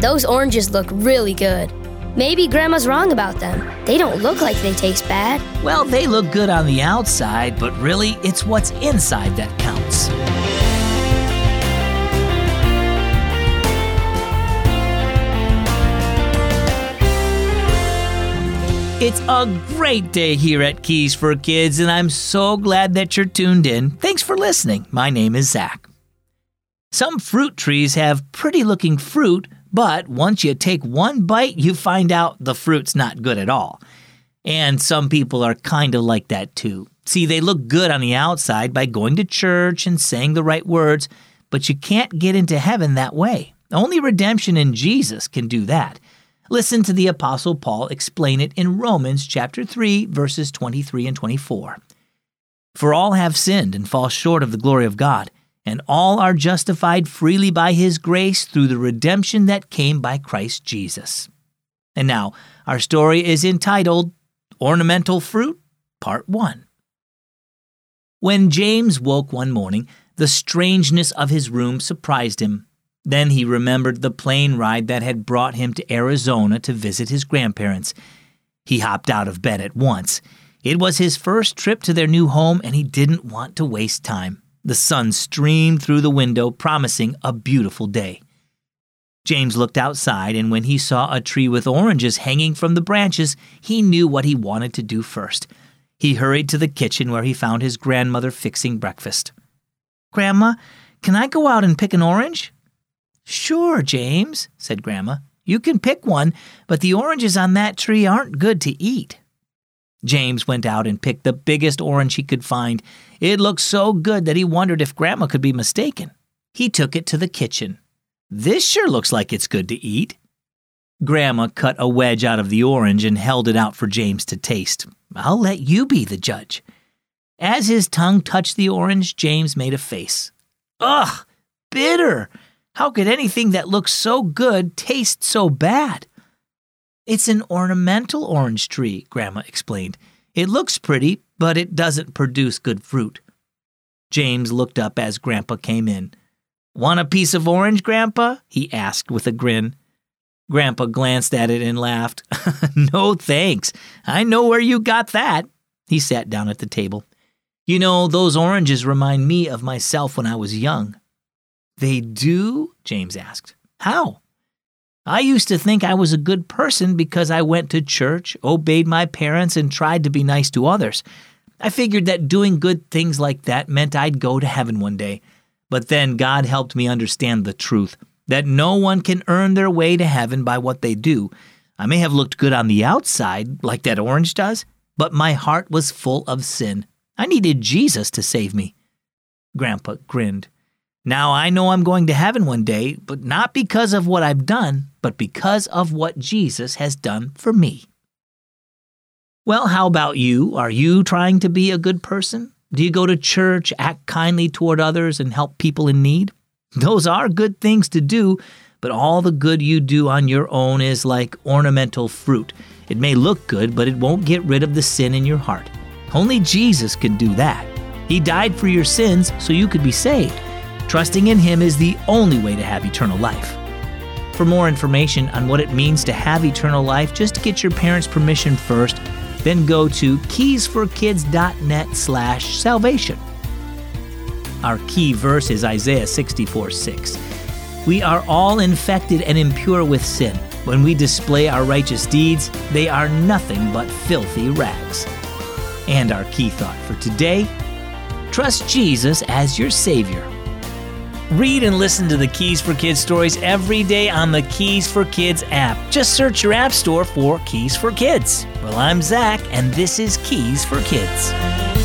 Those oranges look really good. Maybe Grandma's wrong about them. They don't look like they taste bad. Well, they look good on the outside, but really, it's what's inside that counts. It's a great day here at Keys for Kids, and I'm so glad that you're tuned in. Thanks for listening. My name is Zach. Some fruit trees have pretty-looking fruit, but once you take one bite, you find out the fruit's not good at all. And some people are kind of like that too. See, they look good on the outside by going to church and saying the right words, but you can't get into heaven that way. Only redemption in Jesus can do that. Listen to the Apostle Paul explain it in Romans chapter 3, verses 23 and 24. For all have sinned and fall short of the glory of God, and all are justified freely by His grace through the redemption that came by Christ Jesus. And now, our story is entitled Ornamental Fruit, Part 1. When James woke one morning, the strangeness of his room surprised him. Then he remembered the plane ride that had brought him to Arizona to visit his grandparents. He hopped out of bed at once. It was his first trip to their new home, and he didn't want to waste time. The sun streamed through the window, promising a beautiful day. James looked outside, and when he saw a tree with oranges hanging from the branches, he knew what he wanted to do first. He hurried to the kitchen where he found his grandmother fixing breakfast. "Grandma, can I go out and pick an orange?" "Sure, James," said Grandma. "You can pick one, but the oranges on that tree aren't good to eat." James went out and picked the biggest orange he could find. It looked so good that he wondered if Grandma could be mistaken. He took it to the kitchen. "This sure looks like it's good to eat." Grandma cut a wedge out of the orange and held it out for James to taste. "I'll let you be the judge." As his tongue touched the orange, James made a face. "Ugh, bitter! How could anything that looks so good taste so bad?" "It's an ornamental orange tree," Grandma explained. "It looks pretty, but it doesn't produce good fruit." James looked up as Grandpa came in. "Want a piece of orange, Grandpa?" he asked with a grin. Grandpa glanced at it and laughed. "No thanks. I know where you got that." He sat down at the table. "You know, those oranges remind me of myself when I was young." "They do?" James asked. "How?" "I used to think I was a good person because I went to church, obeyed my parents, and tried to be nice to others. I figured that doing good things like that meant I'd go to heaven one day. But then God helped me understand the truth, that no one can earn their way to heaven by what they do. I may have looked good on the outside, like that orange does, but my heart was full of sin. I needed Jesus to save me." Grandpa grinned. "Now I know I'm going to heaven one day, but not because of what I've done, but because of what Jesus has done for me." Well, how about you? Are you trying to be a good person? Do you go to church, act kindly toward others, and help people in need? Those are good things to do, but all the good you do on your own is like ornamental fruit. It may look good, but it won't get rid of the sin in your heart. Only Jesus can do that. He died for your sins so you could be saved. Trusting in Him is the only way to have eternal life. For more information on what it means to have eternal life, just get your parents' permission first, then go to keysforkids.net/salvation. Our key verse is Isaiah 64:6. "We are all infected and impure with sin. When we display our righteous deeds, they are nothing but filthy rags." And our key thought for today, trust Jesus as your Savior. Read and listen to the Keys for Kids stories every day on the Keys for Kids app. Just search your app store for Keys for Kids. Well, I'm Zach, and this is Keys for Kids.